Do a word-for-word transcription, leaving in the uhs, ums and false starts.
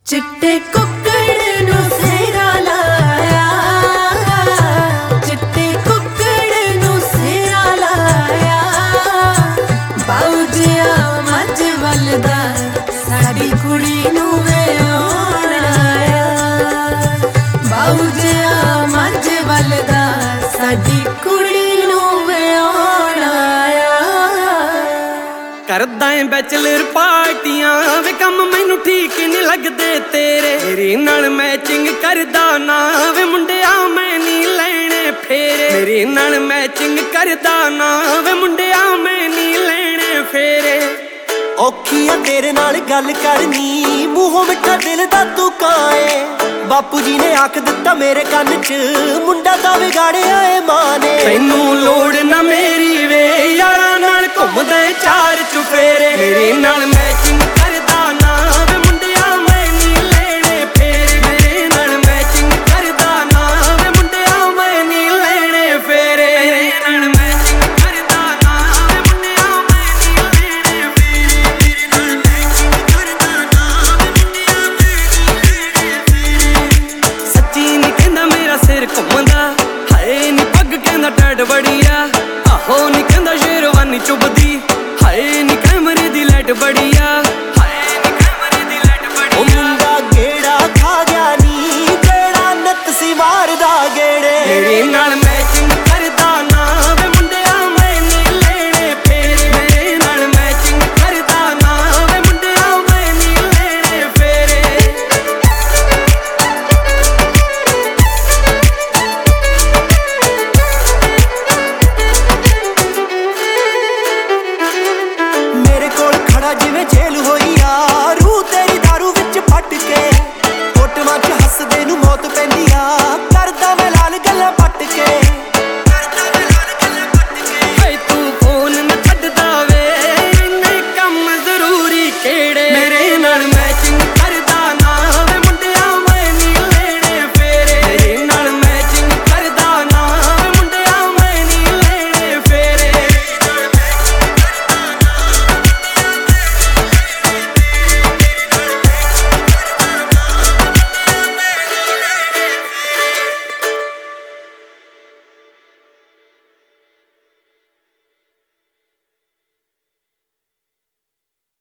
चिट्टे कुक्कड़ नू सेरा लाया, चिट्टे कुक्कड़ नू सेरा लाया। बाउजिया मज वलदा साडी कुड़ी नू व्याहण आया। बाउजिया मज वलदा साडी कुड़ी नू व्याहण आया। करदा है बैचलर पार्टियां वे कम मैनू ठीक नहीं लगदे तेरे। मेरी नाल मैचिंग करदा ना वे मुंडिया मैं नहीं लेने फेरे। मेरी नाल मैचिंग करदा ना वे मुंडिया मैं नहीं लेने फेरे। औखी आ तेरे नाल गल करनी, मूहों मिठा दिल दा तू काए। बापू जी ने आख दिता मेरे कन च, मुंडा दा विगाड़िया ए मां ने। तैनू लोड़ ना मेरी वे यारा नाल घुमदे चार चुफेरे। मेरी नाल मैचिंग